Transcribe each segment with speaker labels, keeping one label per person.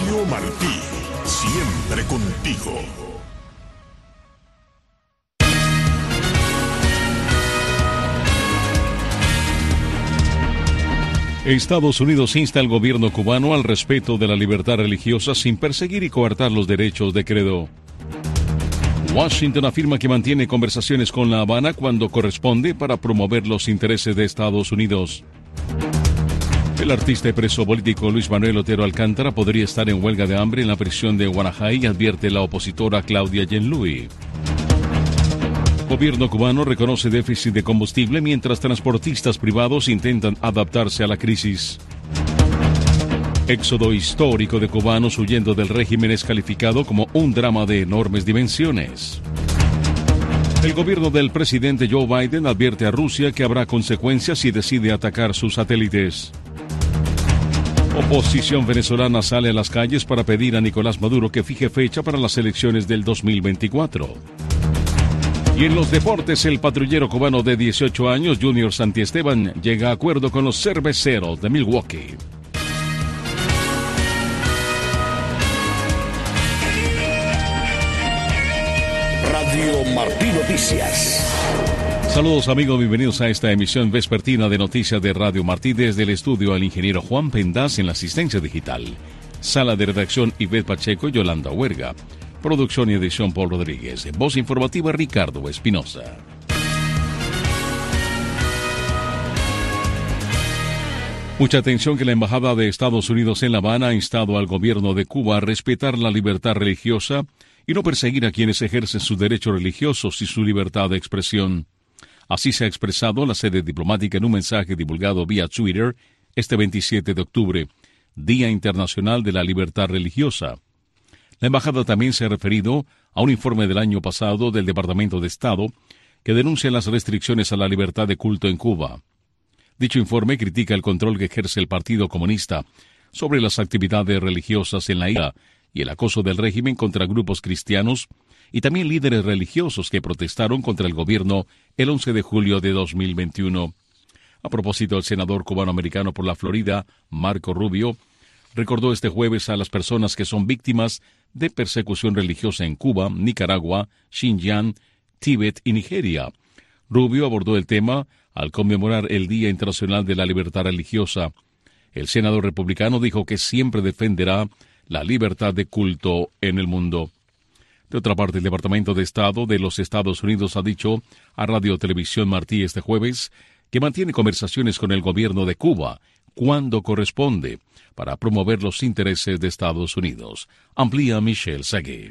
Speaker 1: Radio Martí, siempre contigo.
Speaker 2: Estados Unidos insta al gobierno cubano al respeto de la libertad religiosa sin perseguir y coartar los derechos de credo. Washington afirma que mantiene conversaciones con La Habana cuando corresponde para promover los intereses de Estados Unidos. El artista y preso político Luis Manuel Otero Alcántara podría estar en huelga de hambre en la prisión de Guanajay, advierte la opositora Claudia Yenlui. Gobierno cubano reconoce déficit de combustible mientras transportistas privados intentan adaptarse a la crisis. Éxodo histórico de cubanos huyendo del régimen es calificado como un drama de enormes dimensiones. El gobierno del presidente Joe Biden advierte a Rusia que habrá consecuencias si decide atacar sus satélites. Oposición venezolana sale a las calles para pedir a Nicolás Maduro que fije fecha para las elecciones del 2024. Y en los deportes, el patrullero cubano de 18 años, Junior Santiesteban, llega a acuerdo con los Cerveceros de Milwaukee.
Speaker 1: Radio Martí Noticias.
Speaker 2: Saludos amigos, bienvenidos a esta emisión vespertina de Noticias de Radio Martí. Desde el estudio al ingeniero Juan Pendaz en la asistencia digital. Sala de redacción Ivette Pacheco y Yolanda Huerga. Producción y edición Paul Rodríguez. Voz informativa Ricardo Espinosa. Mucha atención que la Embajada de Estados Unidos en La Habana ha instado al gobierno de Cuba a respetar la libertad religiosa y no perseguir a quienes ejercen sus derechos religiosos y su libertad de expresión. Así se ha expresado la sede diplomática en un mensaje divulgado vía Twitter este 27 de octubre, Día Internacional de la Libertad Religiosa. La embajada también se ha referido a un informe del año pasado del Departamento de Estado que denuncia las restricciones a la libertad de culto en Cuba. Dicho informe critica el control que ejerce el Partido Comunista sobre las actividades religiosas en la isla y el acoso del régimen contra grupos cristianos y también líderes religiosos que protestaron contra el gobierno el 11 de julio de 2021. A propósito, el senador cubano-americano por la Florida, Marco Rubio, recordó este jueves a las personas que son víctimas de persecución religiosa en Cuba, Nicaragua, Xinjiang, Tíbet y Nigeria. Rubio abordó el tema al conmemorar el Día Internacional de la Libertad Religiosa. El senador republicano dijo que siempre defenderá la libertad de culto en el mundo. De otra parte, el Departamento de Estado de los Estados Unidos ha dicho a Radio Televisión Martí este jueves que mantiene conversaciones con el gobierno de Cuba cuando corresponde para promover los intereses de Estados Unidos. Amplía Michelle Seguí.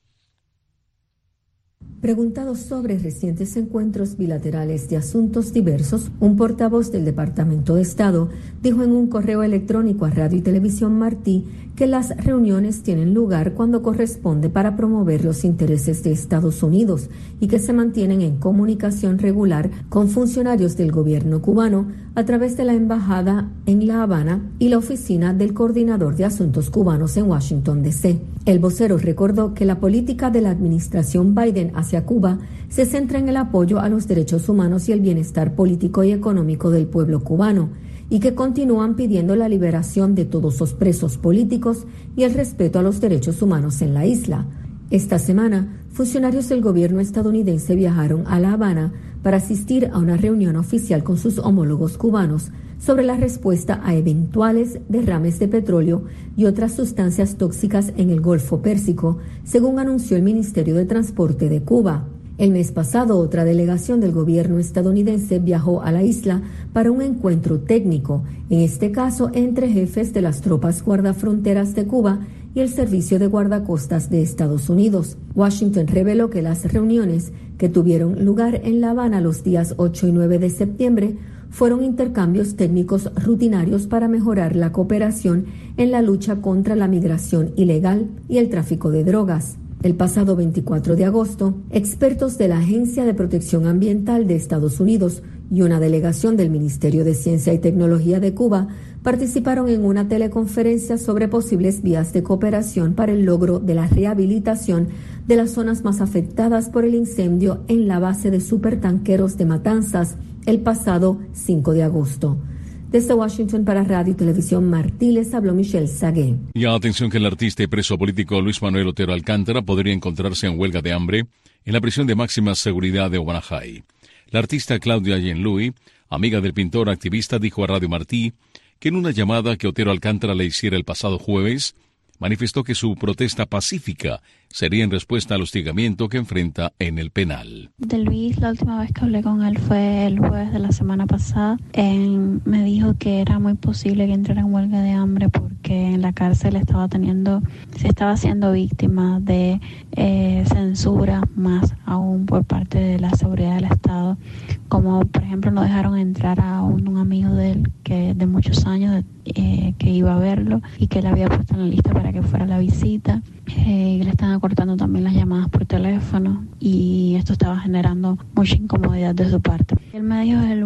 Speaker 3: Preguntado sobre recientes encuentros bilaterales de asuntos diversos, un portavoz del Departamento de Estado dijo en un correo electrónico a Radio y Televisión Martí que las reuniones tienen lugar cuando corresponde para promover los intereses de Estados Unidos y que se mantienen en comunicación regular con funcionarios del gobierno cubano a través de la Embajada en La Habana y la Oficina del Coordinador de Asuntos Cubanos en Washington, D.C. El vocero recordó que la política de la administración Biden hacia Cuba se centra en el apoyo a los derechos humanos y el bienestar político y económico del pueblo cubano, y que continúan pidiendo la liberación de todos los presos políticos y el respeto a los derechos humanos en la isla. Esta semana, funcionarios del gobierno estadounidense viajaron a La Habana para asistir a una reunión oficial con sus homólogos cubanos sobre la respuesta a eventuales derrames de petróleo y otras sustancias tóxicas en el Golfo Pérsico, según anunció el Ministerio de Transporte de Cuba. El mes pasado, otra delegación del gobierno estadounidense viajó a la isla para un encuentro técnico, en este caso entre jefes de las tropas guardafronteras de Cuba y el Servicio de Guardacostas de Estados Unidos. Washington reveló que las reuniones que tuvieron lugar en La Habana los días 8 y 9 de septiembre fueron intercambios técnicos rutinarios para mejorar la cooperación en la lucha contra la migración ilegal y el tráfico de drogas. El pasado 24 de agosto, expertos de la Agencia de Protección Ambiental de Estados Unidos y una delegación del Ministerio de Ciencia y Tecnología de Cuba participaron en una teleconferencia sobre posibles vías de cooperación para el logro de la rehabilitación de las zonas más afectadas por el incendio en la base de supertanqueros de Matanzas el pasado 5 de agosto. Desde Washington para Radio y Televisión Martí les habló Michelle Sagué.
Speaker 2: Y atención que el artista y preso político Luis Manuel Otero Alcántara podría encontrarse en huelga de hambre en la prisión de máxima seguridad de Obanajay. La artista Claudia Jean-Louis, amiga del pintor activista, dijo a Radio Martí que en una llamada que Otero Alcántara le hiciera el pasado jueves, manifestó que su protesta pacífica sería en respuesta al hostigamiento que enfrenta en el penal.
Speaker 4: De Luis, la última vez que hablé con él fue el jueves de la semana pasada. Me dijo que era muy posible que entrara en huelga de hambre porque en la cárcel se estaba siendo víctima de censura, más aún por parte de la seguridad del Estado. Como por ejemplo no dejaron entrar a un amigo de él que de muchos años que iba a verlo y que le había puesto en la lista para que fuera a la visita. Le estaban cortando también las llamadas por teléfono y esto estaba generando mucha incomodidad de su parte. Él me dijo el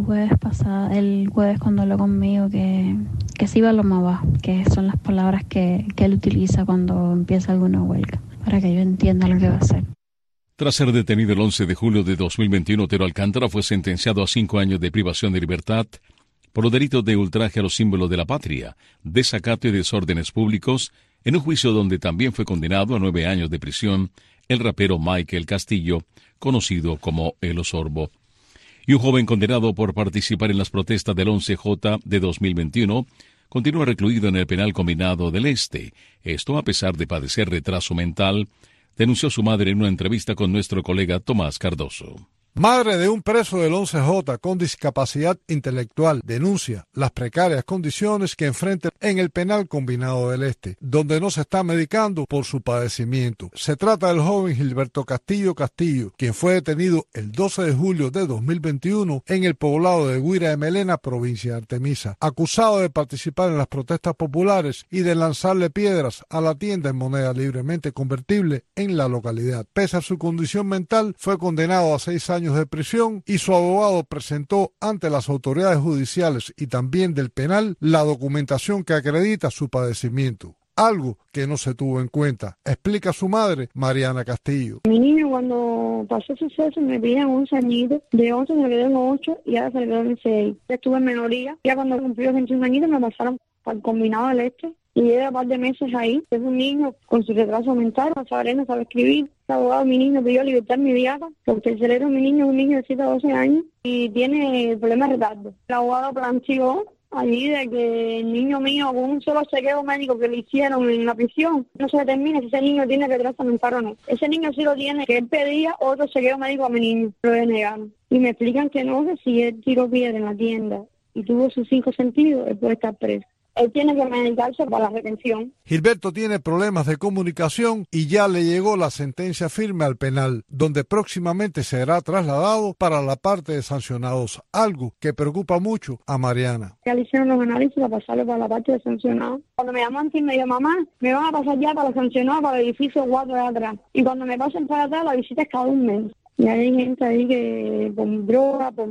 Speaker 4: jueves cuando habló conmigo que se iba a lo más bajo, que son las palabras que él utiliza cuando empieza alguna huelga, para que yo entienda lo que va a hacer.
Speaker 2: Tras ser detenido el 11 de julio de 2021, Otero Alcántara fue sentenciado a 5 años de privación de libertad por los delitos de ultraje a los símbolos de la patria, desacato y desórdenes públicos, en un juicio donde también fue condenado a 9 años de prisión el rapero Michael Castillo, conocido como El Osorbo. Y un joven condenado por participar en las protestas del 11J de 2021 continúa recluido en el penal combinado del Este. Esto a pesar de padecer retraso mental, denunció su madre en una entrevista con nuestro colega Tomás Cardoso.
Speaker 5: Madre de un preso del 11J con discapacidad intelectual denuncia las precarias condiciones que enfrenta en el penal combinado del Este, donde no se está medicando por su padecimiento. Se trata del joven Gilberto Castillo, quien fue detenido el 12 de julio de 2021 en el poblado de Guira de Melena, provincia de Artemisa, acusado de participar en las protestas populares y de lanzarle piedras a la tienda en moneda libremente convertible en la localidad. Pese a su condición mental, fue condenado a 6 años de prisión y su abogado presentó ante las autoridades judiciales y también del penal la documentación que acredita su padecimiento, algo que no se tuvo en cuenta, explica su madre, Mariana Castillo.
Speaker 6: Mi niño cuando pasó el suceso me pidieron 11 añitos, de 11 se le quedó en 8 y ahora se le quedó en 6. Estuve en minoría, ya cuando cumplió 21 añitos me pasaron para el combinado del Este. Y era un par de meses ahí. Es un niño con su retraso mental, no sabe leer, no sabe escribir. El abogado de mi niño pidió libertad inmediata porque el cerebro de mi niño es un niño de 7 a 12 años y tiene problemas de retardo. El abogado planteó allí de que el niño mío, con un solo chequeo médico que le hicieron en la prisión, no se determina si ese niño tiene retraso mental o no. Ese niño sí lo tiene, que él pedía otro chequeo médico a mi niño, lo denegaron. Y me explican que no, que si él tiró piedra en la tienda y tuvo sus 5 sentidos, él puede estar preso. Él tiene que medicarse para la retención.
Speaker 5: Gilberto tiene problemas de comunicación y ya le llegó la sentencia firme al penal, donde próximamente será trasladado para la parte de sancionados, algo que preocupa mucho a Mariana.
Speaker 6: Ya le hicieron los análisis para pasarlo para la parte de sancionados. Cuando me llamó antes me dijo, mamá, me van a pasar ya para los sancionados para el edificio 4 de atrás. Y cuando me pasen para atrás, la visita es cada un mes. Y hay gente ahí que por droga, por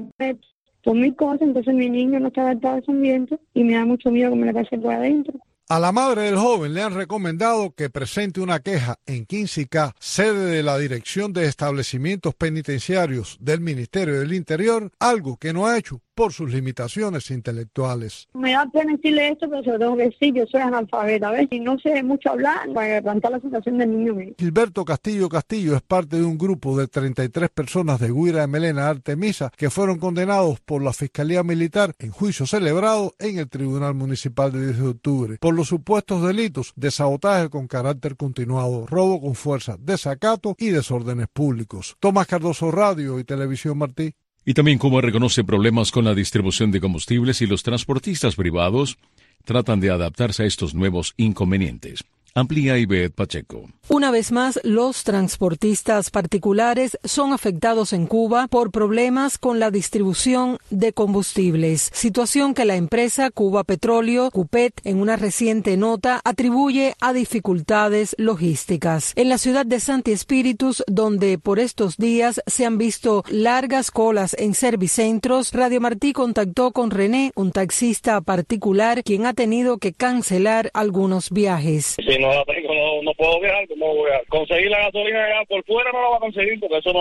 Speaker 6: mil cosas, entonces mi niño no está adaptado a ese ambiente y me da mucho miedo que me le pase por adentro.
Speaker 5: A la madre del joven le han recomendado que presente una queja en 15K, sede de la Dirección de Establecimientos Penitenciarios del Ministerio del Interior, algo que no ha hecho por sus limitaciones intelectuales.
Speaker 6: Me da pena decirle esto, pero se lo tengo que decir, yo soy analfabeta, ¿ves? Y no sé mucho hablar para plantear la situación del niño mío.
Speaker 5: Gilberto Castillo es parte de un grupo de 33 personas de Guira de Melena, Artemisa, que fueron condenados por la Fiscalía Militar en juicio celebrado en el Tribunal Municipal de 10 de octubre por los supuestos delitos de sabotaje con carácter continuado, robo con fuerza, desacato y desórdenes públicos. Tomás Cardoso, Radio y Televisión Martí.
Speaker 2: Y también Cuba reconoce problemas con la distribución de combustibles y los transportistas privados tratan de adaptarse a estos nuevos inconvenientes. Amplía Ivette Pacheco.
Speaker 7: Una vez más, los transportistas particulares son afectados en Cuba por problemas con la distribución de combustibles, situación que la empresa Cuba Petróleo, CUPET, en una reciente nota atribuye a dificultades logísticas. En la ciudad de Santi Espíritus, donde por estos días se han visto largas colas en servicentros, Radio Martí contactó con René, un taxista particular, quien ha tenido que cancelar algunos viajes.
Speaker 8: Sí, no la tengo, no puedo viajar, ¿cómo voy a conseguir la gasolina allá por fuera? No la va a conseguir porque eso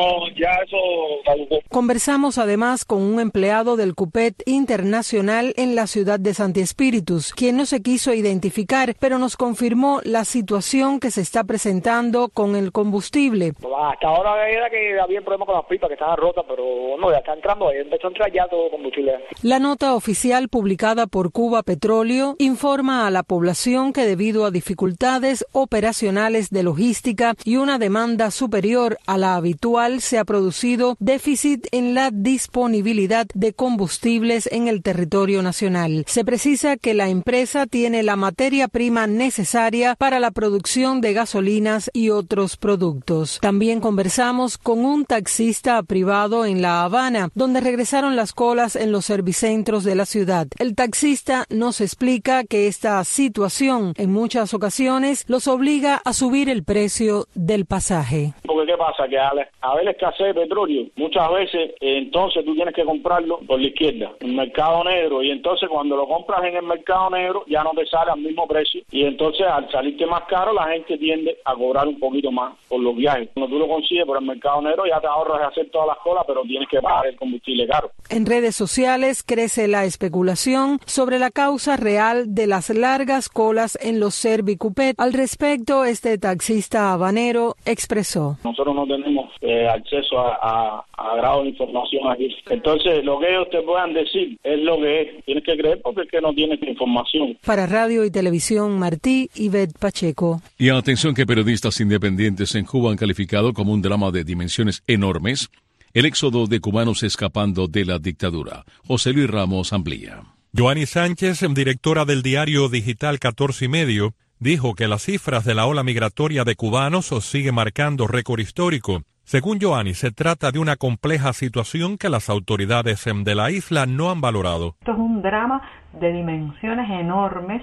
Speaker 8: caducó.
Speaker 7: Conversamos además con un empleado del Cupet Internacional en la ciudad de Santi Espíritus, quien no se quiso identificar, pero nos confirmó la situación que se está presentando con el combustible.
Speaker 9: Hasta ahora era que había problemas con las pipas que estaban rotas, pero no, ya está entrando, ahí empezó a entrar ya todo combustible.
Speaker 7: La nota oficial publicada por Cuba Petróleo informa a la población que debido a dificultades operacionales de logística y una demanda superior a la habitual se ha producido déficit en la disponibilidad de combustibles en el territorio nacional. Se precisa que la empresa tiene la materia prima necesaria para la producción de gasolinas y otros productos. También conversamos con un taxista privado en La Habana, donde regresaron las colas en los servicentros de la ciudad. El taxista nos explica que esta situación en muchas ocasiones los obliga a subir el precio del pasaje.
Speaker 9: Porque ¿qué pasa? Que al haber escasez de petróleo, muchas veces entonces tú tienes que comprarlo por la izquierda, en el mercado negro, y entonces cuando lo compras en el mercado negro ya no te sale al mismo precio, y entonces al salirte más caro la gente tiende a cobrar un poquito más por los viajes. Cuando tú lo consigues por el mercado negro ya te ahorras de hacer todas las colas, pero tienes que pagar el combustible caro.
Speaker 7: En redes sociales crece la especulación sobre la causa real de las largas colas en los Servicupet. Al respecto, este taxista habanero expresó:
Speaker 9: nosotros no tenemos acceso a grado de información aquí. Entonces, lo que ellos te puedan decir es lo que es. Tienes que creer porque es que no tienes información.
Speaker 7: Para Radio y Televisión Martí, Ivette Pacheco.
Speaker 2: Y atención que periodistas independientes en Cuba han calificado como un drama de dimensiones enormes el éxodo de cubanos escapando de la dictadura. José Luis Ramos amplía.
Speaker 10: Joanny Sánchez, directora del diario digital 14 y medio, dijo que las cifras de la ola migratoria de cubanos sigue marcando récord histórico. Según Joanny, se trata de una compleja situación que las autoridades de la isla no han valorado.
Speaker 11: Esto es un drama de dimensiones enormes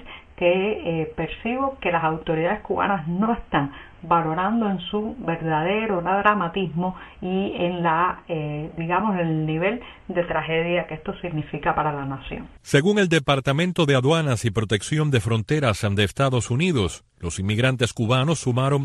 Speaker 11: que percibo que las autoridades cubanas no están valorando en su verdadero dramatismo y en el nivel de tragedia que esto significa para la nación.
Speaker 10: Según el Departamento de Aduanas y Protección de Fronteras de Estados Unidos, los inmigrantes cubanos sumaron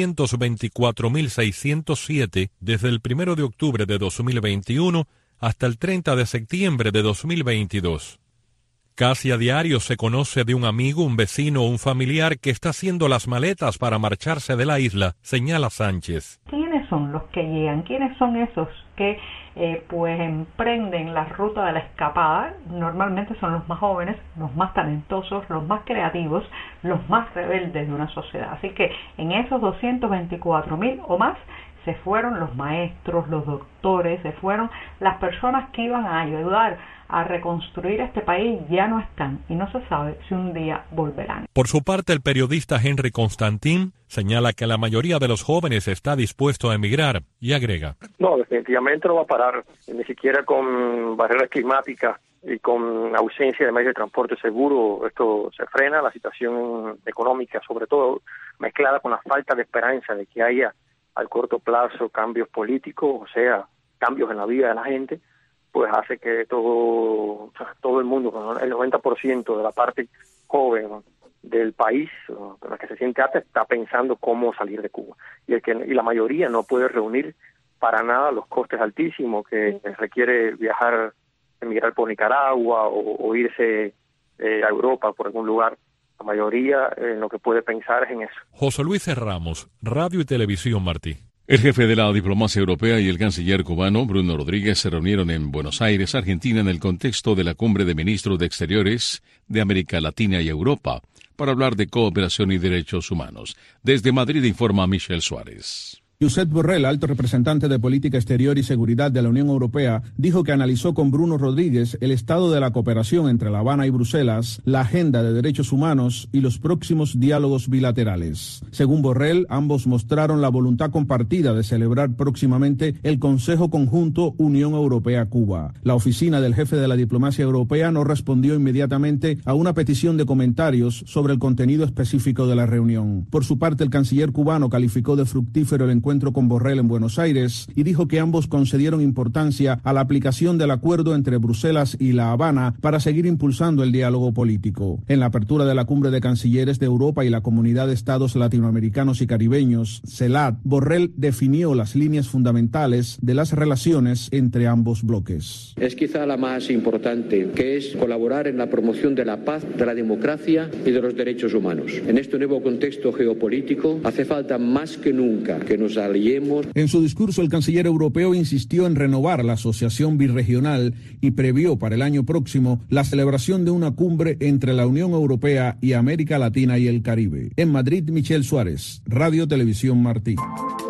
Speaker 10: 224.607 desde el 1 de octubre de 2021 hasta el 30 de septiembre de 2022. Casi a diario se conoce de un amigo, un vecino o un familiar que está haciendo las maletas para marcharse de la isla, señala Sánchez.
Speaker 11: ¿Quiénes son los que llegan? ¿Quiénes son esos que emprenden la ruta de la escapada? Normalmente son los más jóvenes, los más talentosos, los más creativos, los más rebeldes de una sociedad. Así que en esos 224.000 o más se fueron los maestros, los doctores, se fueron las personas que iban a ayudar a reconstruir este país, ya no están y no se sabe si un día volverán.
Speaker 10: Por su parte, el periodista Henry Constantin señala que la mayoría de los jóvenes está dispuesto a emigrar y agrega:
Speaker 12: no, definitivamente no va a parar, ni siquiera con barreras climáticas y con ausencia de medios de transporte seguro, esto se frena. La situación económica, sobre todo mezclada con la falta de esperanza de que haya al corto plazo cambios políticos, o sea, cambios en la vida de la gente, pues hace que todo el mundo, el 90% de la parte joven del país, la que se siente apta, está pensando cómo salir de Cuba. Y la mayoría no puede reunir para nada los costes altísimos que requiere emigrar por Nicaragua o irse a Europa por algún lugar. La mayoría lo que puede pensar es en eso.
Speaker 10: José Luis Ramos, Radio y Televisión Martí.
Speaker 2: El jefe de la diplomacia europea y el canciller cubano, Bruno Rodríguez, se reunieron en Buenos Aires, Argentina, en el contexto de la cumbre de ministros de Exteriores de América Latina y Europa, para hablar de cooperación y derechos humanos. Desde Madrid informa Michelle Suárez.
Speaker 13: Josep Borrell, alto representante de Política Exterior y Seguridad de la Unión Europea, dijo que analizó con Bruno Rodríguez el estado de la cooperación entre La Habana y Bruselas, la agenda de derechos humanos y los próximos diálogos bilaterales. Según Borrell, ambos mostraron la voluntad compartida de celebrar próximamente el Consejo Conjunto Unión Europea-Cuba. La oficina del jefe de la diplomacia europea no respondió inmediatamente a una petición de comentarios sobre el contenido específico de la reunión. Por su parte, el canciller cubano calificó de fructífero el encuentro encuentro con Borrell en Buenos Aires y dijo que ambos concedieron importancia a la aplicación del acuerdo entre Bruselas y La Habana para seguir impulsando el diálogo político. En la apertura de la Cumbre de Cancilleres de Europa y la Comunidad de Estados Latinoamericanos y Caribeños, CELAC, Borrell definió las líneas fundamentales de las relaciones entre ambos bloques.
Speaker 14: Es quizá la más importante, que es colaborar en la promoción de la paz, de la democracia y de los derechos humanos. En este nuevo contexto geopolítico hace falta más que nunca que nos aliemos.
Speaker 13: En su discurso, el canciller europeo insistió en renovar la asociación birregional y previó para el año próximo la celebración de una cumbre entre la Unión Europea y América Latina y el Caribe. En Madrid, Michel Suárez, Radio Televisión Martí.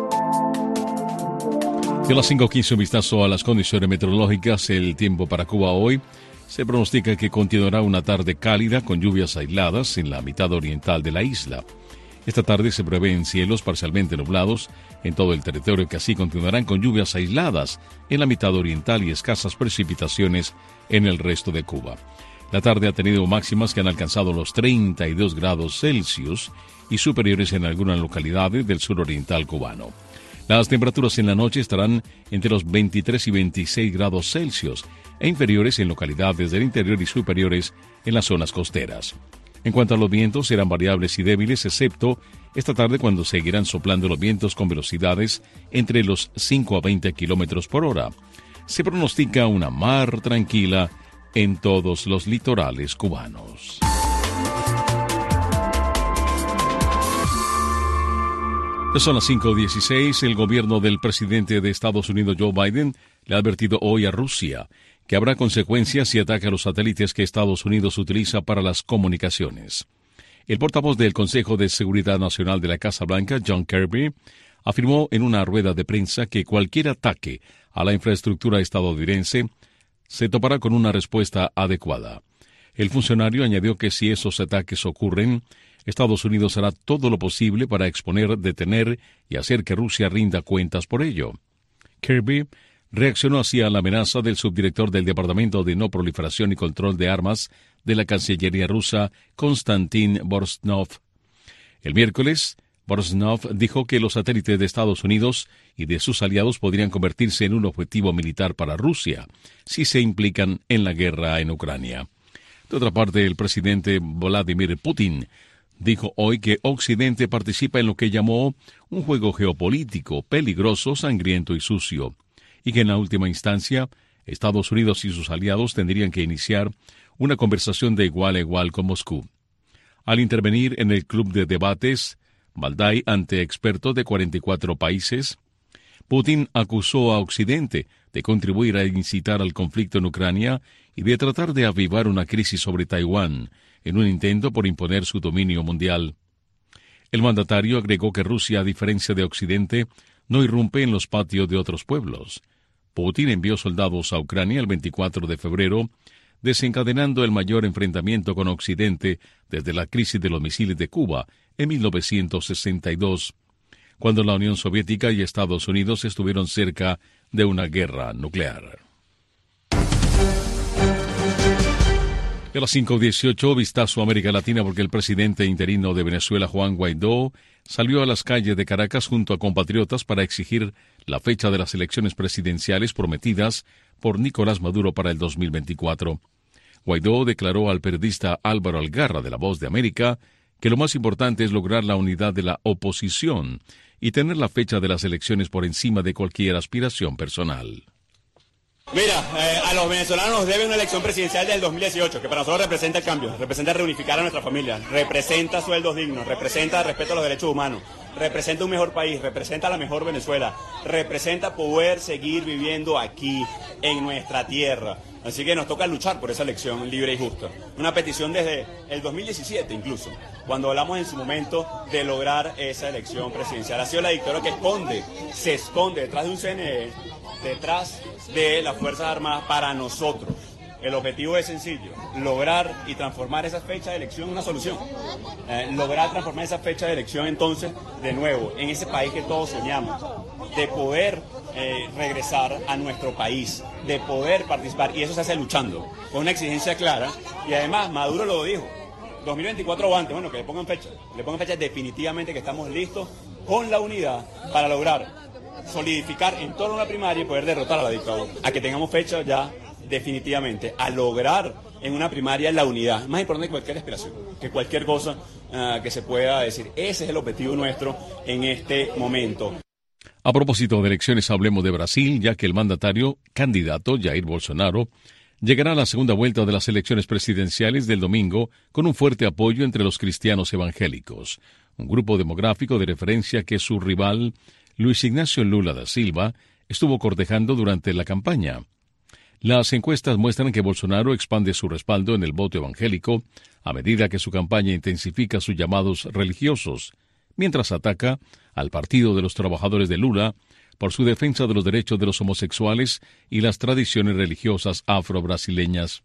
Speaker 2: De las 5:15, un vistazo a las condiciones meteorológicas. El tiempo para Cuba hoy. Se pronostica que continuará una tarde cálida con lluvias aisladas en la mitad oriental de la isla. Esta tarde se prevén cielos parcialmente nublados en todo el territorio, que así continuarán con lluvias aisladas en la mitad oriental y escasas precipitaciones en el resto de Cuba. La tarde ha tenido máximas que han alcanzado los 32 grados Celsius y superiores en algunas localidades del suroriental cubano. Las temperaturas en la noche estarán entre los 23 y 26 grados Celsius e inferiores en localidades del interior y superiores en las zonas costeras. En cuanto a los vientos, serán variables y débiles, excepto esta tarde, cuando seguirán soplando los vientos con velocidades entre los 5 a 20 kilómetros por hora. Se pronostica una mar tranquila en todos los litorales cubanos. Son las 5:16. El gobierno del presidente de Estados Unidos, Joe Biden, le ha advertido hoy a Rusia que habrá consecuencias si ataca los satélites que Estados Unidos utiliza para las comunicaciones. El portavoz del Consejo de Seguridad Nacional de la Casa Blanca, John Kirby, afirmó en una rueda de prensa que cualquier ataque a la infraestructura estadounidense se topará con una respuesta adecuada. El funcionario añadió que si esos ataques ocurren, Estados Unidos hará todo lo posible para exponer, detener y hacer que Rusia rinda cuentas por ello. Kirby reaccionó así a la amenaza del subdirector del Departamento de No Proliferación y Control de Armas de la Cancillería rusa, Konstantin Borznov. El miércoles, Borznov dijo que los satélites de Estados Unidos y de sus aliados podrían convertirse en un objetivo militar para Rusia si se implican en la guerra en Ucrania. De otra parte, el presidente Vladimir Putin dijo hoy que Occidente participa en lo que llamó un juego geopolítico peligroso, sangriento y sucio, y que en la última instancia Estados Unidos y sus aliados tendrían que iniciar una conversación de igual a igual con Moscú. Al intervenir en el club de debates Valdai ante expertos de 44 países, Putin acusó a Occidente de contribuir a incitar al conflicto en Ucrania y de tratar de avivar una crisis sobre Taiwán en un intento por imponer su dominio mundial. El mandatario agregó que Rusia, a diferencia de Occidente, no irrumpe en los patios de otros pueblos. Putin envió soldados a Ucrania el 24 de febrero, desencadenando el mayor enfrentamiento con Occidente desde la crisis de los misiles de Cuba en 1962, cuando la Unión Soviética y Estados Unidos estuvieron cerca de una guerra nuclear. A las 5:18, vistazo a América Latina, porque el presidente interino de Venezuela, Juan Guaidó, salió a las calles de Caracas junto a compatriotas para exigir la fecha de las elecciones presidenciales prometidas por Nicolás Maduro para el 2024. Guaidó declaró al periodista Álvaro Algarra de La Voz de América que lo más importante es lograr la unidad de la oposición y tener la fecha de las elecciones por encima de cualquier aspiración personal.
Speaker 15: Mira, a los venezolanos nos debe una elección presidencial del 2018, que para nosotros representa el cambio, representa reunificar a nuestra familia, representa sueldos dignos, representa respeto a los derechos humanos, representa un mejor país, representa la mejor Venezuela, representa poder seguir viviendo aquí, en nuestra tierra. Así que nos toca luchar por esa elección libre y justa. Una petición desde el 2017 incluso, cuando hablamos en su momento de lograr esa elección presidencial. Ha sido la dictadura que se esconde detrás de un CNE, detrás de las Fuerzas Armadas para nosotros. El objetivo es sencillo, lograr y transformar esa fecha de elección en una solución. Lograr transformar esa fecha de elección entonces, de nuevo, en ese país que todos soñamos, de poder regresar a nuestro país, de poder participar, y eso se hace luchando, con una exigencia clara, y además Maduro lo dijo, 2024 o antes, bueno, que le pongan fecha definitivamente que estamos listos con la unidad para lograr solidificar en torno a la primaria y poder derrotar a la dictadura. A que tengamos fecha ya definitivamente, a lograr en una primaria la unidad. Más importante que cualquier aspiración, que cualquier cosa que se pueda decir. Ese es el objetivo nuestro en este momento.
Speaker 2: A propósito de elecciones, hablemos de Brasil, ya que el mandatario candidato Jair Bolsonaro llegará a la segunda vuelta de las elecciones presidenciales del domingo con un fuerte apoyo entre los cristianos evangélicos, un grupo demográfico de referencia que su rival, Luis Ignacio Lula da Silva, estuvo cortejando durante la campaña. Las encuestas muestran que Bolsonaro expande su respaldo en el voto evangélico a medida que su campaña intensifica sus llamados religiosos, mientras ataca al Partido de los Trabajadores de Lula por su defensa de los derechos de los homosexuales y las tradiciones religiosas afro-brasileñas.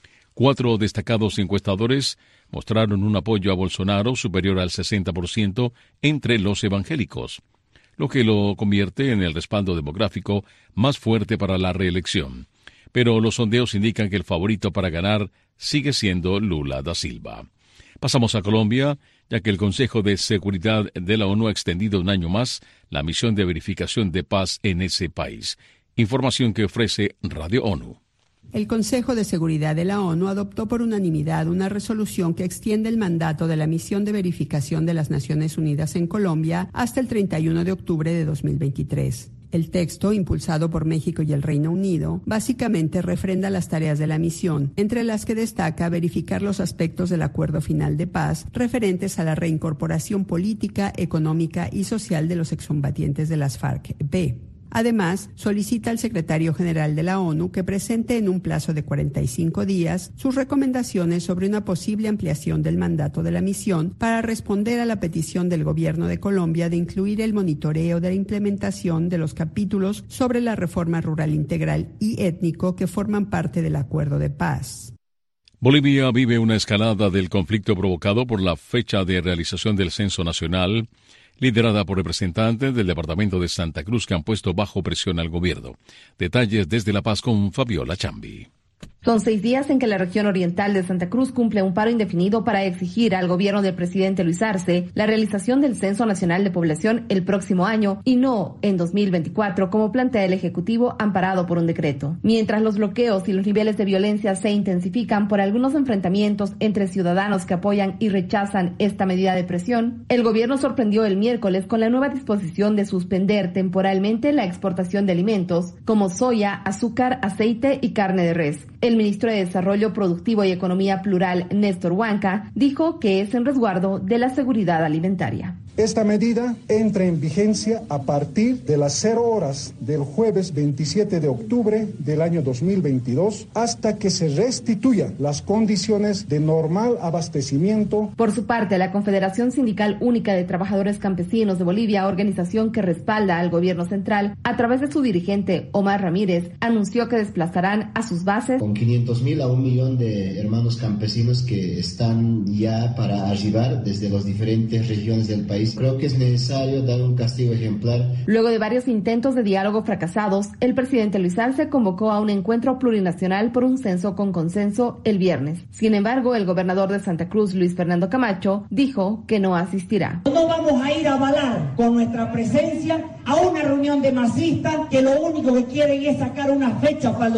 Speaker 2: 4 destacados encuestadores mostraron un apoyo a Bolsonaro superior al 60% entre los evangélicos, lo que lo convierte en el respaldo demográfico más fuerte para la reelección. Pero los sondeos indican que el favorito para ganar sigue siendo Lula da Silva. Pasamos a Colombia, ya que el Consejo de Seguridad de la ONU ha extendido un año más la misión de verificación de paz en ese país. Información que ofrece Radio ONU.
Speaker 16: El Consejo de Seguridad de la ONU adoptó por unanimidad una resolución que extiende el mandato de la misión de verificación de las Naciones Unidas en Colombia hasta el 31 de octubre de 2023. El texto, impulsado por México y el Reino Unido, básicamente refrenda las tareas de la misión, entre las que destaca verificar los aspectos del acuerdo final de paz referentes a la reincorporación política, económica y social de los excombatientes de las FARC-EP. Además, solicita al secretario general de la ONU que presente en un plazo de 45 días sus recomendaciones sobre una posible ampliación del mandato de la misión para responder a la petición del gobierno de Colombia de incluir el monitoreo de la implementación de los capítulos sobre la reforma rural integral y étnico que forman parte del acuerdo de paz.
Speaker 2: Bolivia vive una escalada del conflicto provocado por la fecha de realización del censo nacional, liderada por representantes del departamento de Santa Cruz que han puesto bajo presión al gobierno. Detalles desde La Paz con Fabiola Chambi.
Speaker 17: Son 6 días en que la región oriental de Santa Cruz cumple un paro indefinido para exigir al gobierno del presidente Luis Arce la realización del Censo Nacional de Población el próximo año y no en 2024, como plantea el Ejecutivo amparado por un decreto. Mientras los bloqueos y los niveles de violencia se intensifican por algunos enfrentamientos entre ciudadanos que apoyan y rechazan esta medida de presión, el gobierno sorprendió el miércoles con la nueva disposición de suspender temporalmente la exportación de alimentos como soya, azúcar, aceite y carne de res. El ministro de Desarrollo Productivo y Economía Plural, Néstor Huanca, dijo que es en resguardo de la seguridad alimentaria.
Speaker 18: Esta medida entra en vigencia a partir de las 0 horas del jueves 27 de octubre del año 2022 hasta que se restituyan las condiciones de normal abastecimiento.
Speaker 17: Por su parte, la Confederación Sindical Única de Trabajadores Campesinos de Bolivia, organización que respalda al gobierno central, a través de su dirigente Omar Ramírez, anunció que desplazarán a sus bases
Speaker 19: con 500.000 a 1 millón de hermanos campesinos que están ya para arribar desde las diferentes regiones del país. Creo que es necesario dar un castigo ejemplar.
Speaker 17: Luego de varios intentos de diálogo fracasados, el presidente Luis Arce convocó a un encuentro plurinacional por un censo con consenso el viernes. Sin embargo, el gobernador de Santa Cruz, Luis Fernando Camacho, dijo que no asistirá.
Speaker 20: No vamos a ir a avalar con nuestra presencia a una reunión de masistas que lo único que quieren es sacar una fecha para el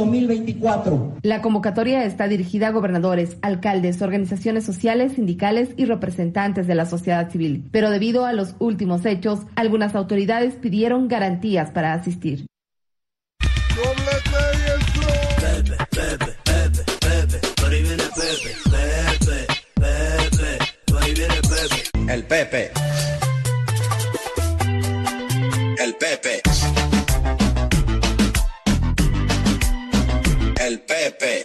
Speaker 20: 2024.
Speaker 17: La convocatoria está dirigida a gobernadores, alcaldes, organizaciones sociales, sindicales y representantes de la sociedad civil, pero debido a los últimos hechos, algunas autoridades pidieron garantías para asistir.
Speaker 21: El Pepe. El Pepe. El Pepe.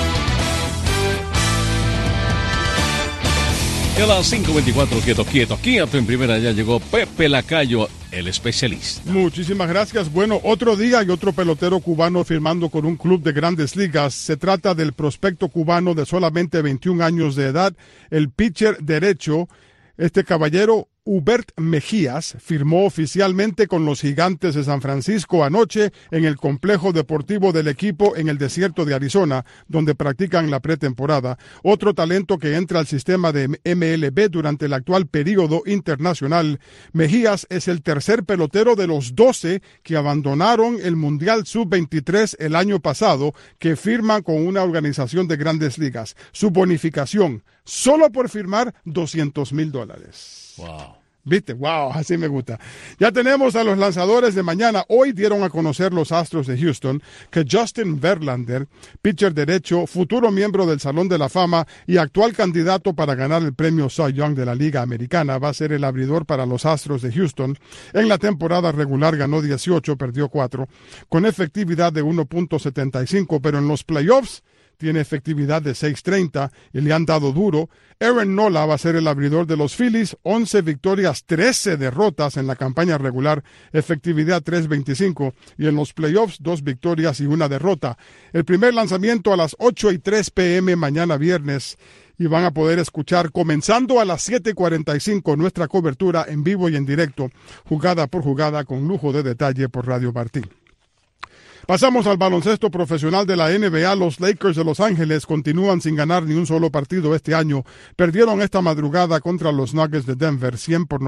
Speaker 2: Y a las 5:24, quieto en primera, ya llegó Pepe Lacayo, el especialista.
Speaker 22: Muchísimas gracias. Bueno, otro día y otro pelotero cubano firmando con un club de Grandes Ligas. Se trata del prospecto cubano de solamente 21 años de edad, el pitcher derecho. Este caballero Hubert Mejías firmó oficialmente con los Gigantes de San Francisco anoche en el complejo deportivo del equipo en el desierto de Arizona, donde practican la pretemporada. Otro talento que entra al sistema de MLB durante el actual período internacional. Mejías es el tercer pelotero de los 12 que abandonaron el Mundial Sub-23 el año pasado, que firman con una organización de Grandes Ligas. Su bonificación, solo por firmar, $200,000.
Speaker 2: Wow.
Speaker 22: ¿Viste? Wow, así me gusta. Ya tenemos a los lanzadores de mañana. Hoy dieron a conocer los Astros de Houston que Justin Verlander, pitcher derecho, futuro miembro del Salón de la Fama y actual candidato para ganar el premio Cy Young de la Liga Americana, va a ser el abridor para los Astros de Houston. En la temporada regular ganó 18, perdió 4, con efectividad de 1.75, pero en los playoffs tiene efectividad de 6.30 y le han dado duro. Aaron Nola va a ser el abridor de los Phillies, 11 victorias, 13 derrotas en la campaña regular, efectividad 3.25, y en los playoffs 2 victorias y 1 derrota. El primer lanzamiento a las 8:03 p.m. mañana viernes, y van a poder escuchar comenzando a las 7:45 nuestra cobertura en vivo y en directo, jugada por jugada, con lujo de detalle por Radio Martín. Pasamos al baloncesto profesional de la NBA. Los Lakers de Los Ángeles continúan sin ganar ni un solo partido este año. Perdieron esta madrugada contra los Nuggets de Denver,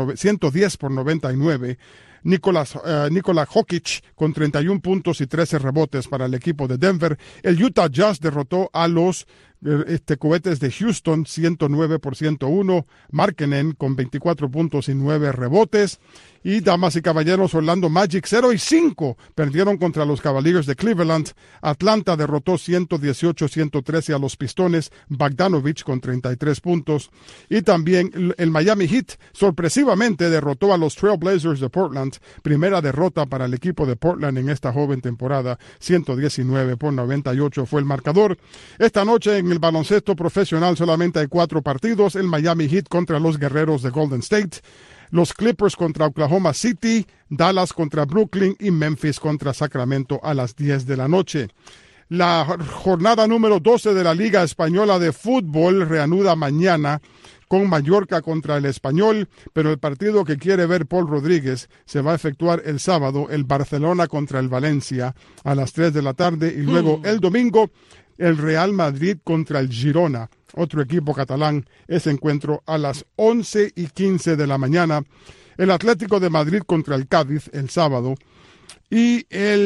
Speaker 22: 110-99. Nikola Jokic con 31 puntos y 13 rebotes para el equipo de Denver. El Utah Jazz derrotó a los Cohetes de Houston 109-101. Markkanen con 24 puntos y 9 rebotes. Y damas y caballeros, Orlando Magic 0-5 perdieron contra los Cavaliers de Cleveland. Atlanta derrotó 118-113 a los Pistones. Bogdanovic con 33 puntos. Y también el Miami Heat sorpresivamente derrotó a los Trail Blazers de Portland. Primera derrota para el equipo de Portland en esta joven temporada. 119-98 fue el marcador. Esta noche en el baloncesto profesional solamente hay 4 partidos. El Miami Heat contra los Guerreros de Golden State, los Clippers contra Oklahoma City, Dallas contra Brooklyn y Memphis contra Sacramento a las 10 de la noche. La jornada número 12 de la Liga Española de Fútbol reanuda mañana con Mallorca contra el Español, pero el partido que quiere ver Paul Rodríguez se va a efectuar el sábado, el Barcelona contra el Valencia a las 3 de la tarde, y luego el domingo el Real Madrid contra el Girona, otro equipo catalán, ese encuentro a las 11:15 de la mañana. El Atlético de Madrid contra el Cádiz el sábado. Y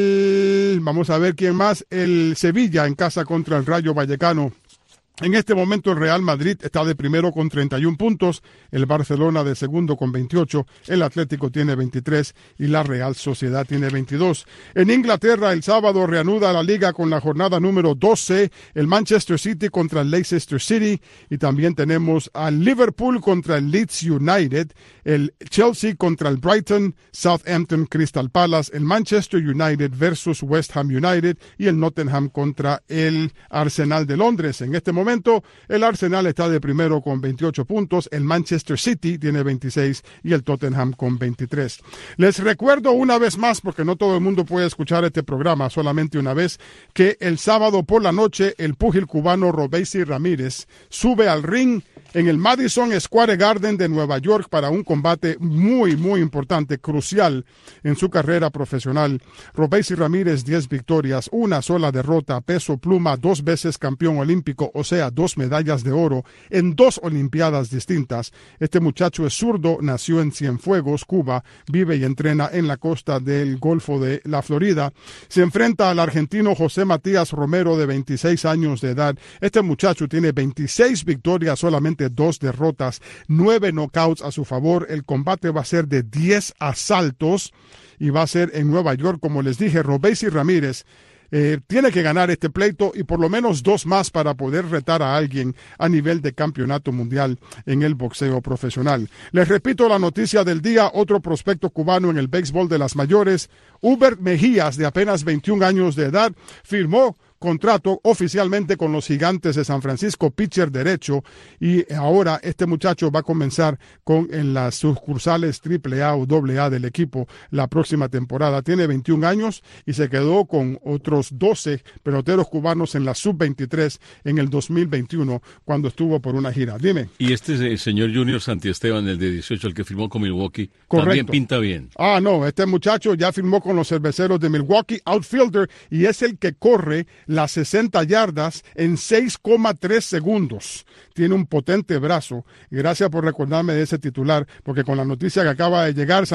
Speaker 22: vamos a ver quién más, el Sevilla en casa contra el Rayo Vallecano. En este momento el Real Madrid está de primero con 31 puntos, el Barcelona de segundo con 28, el Atlético tiene 23 y la Real Sociedad tiene 22. En Inglaterra el sábado reanuda la liga con la jornada número 12, el Manchester City contra el Leicester City, y también tenemos al Liverpool contra el Leeds United, el Chelsea contra el Brighton, Southampton Crystal Palace, el Manchester United versus West Ham United y el Nottingham contra el Arsenal de Londres. En este momento el Arsenal está de primero con 28 puntos, el Manchester City tiene 26 y el Tottenham con 23. Les recuerdo una vez más, porque no todo el mundo puede escuchar este programa solamente una vez, que el sábado por la noche el púgil cubano Robeisy Ramírez sube al ring en el Madison Square Garden de Nueva York para un combate muy, muy importante, crucial en su carrera profesional. Robeisy Ramírez, 10 victorias, 1 sola derrota, peso pluma, 2 veces campeón olímpico, o sea, 2 medallas de oro en 2 olimpiadas distintas. Este muchacho es zurdo, nació en Cienfuegos, Cuba, vive y entrena en la costa del Golfo de la Florida. Se enfrenta al argentino José Matías Romero, de 26 años de edad. Este muchacho tiene 26 victorias, solamente 2 derrotas, 9 knockouts a su favor. El combate va a ser de 10 asaltos y va a ser en Nueva York. Como les dije, Robeisy Ramírez tiene que ganar este pleito y por lo menos 2 más para poder retar a alguien a nivel de campeonato mundial en el boxeo profesional. Les repito la noticia del día: otro prospecto cubano en el béisbol de las mayores, Hubert Mejías, de apenas 21 años de edad, firmó contrato oficialmente con los Gigantes de San Francisco, pitcher derecho, y ahora este muchacho va a comenzar en las sucursales AAA o AA del equipo la próxima temporada. Tiene 21 años y se quedó con otros 12 peloteros cubanos en la sub-23 en el 2021 cuando estuvo por una gira. Dime.
Speaker 2: Y este señor Junior Santiesteban, el de 18, el que firmó con Milwaukee,
Speaker 22: correcto,
Speaker 2: también pinta bien.
Speaker 22: No, este muchacho ya firmó con los Cerveceros de Milwaukee, outfielder, y es el que corre las 60 yardas en 6,3 segundos. Tiene un potente brazo. Gracias por recordarme de ese titular, porque con la noticia que acaba de llegar,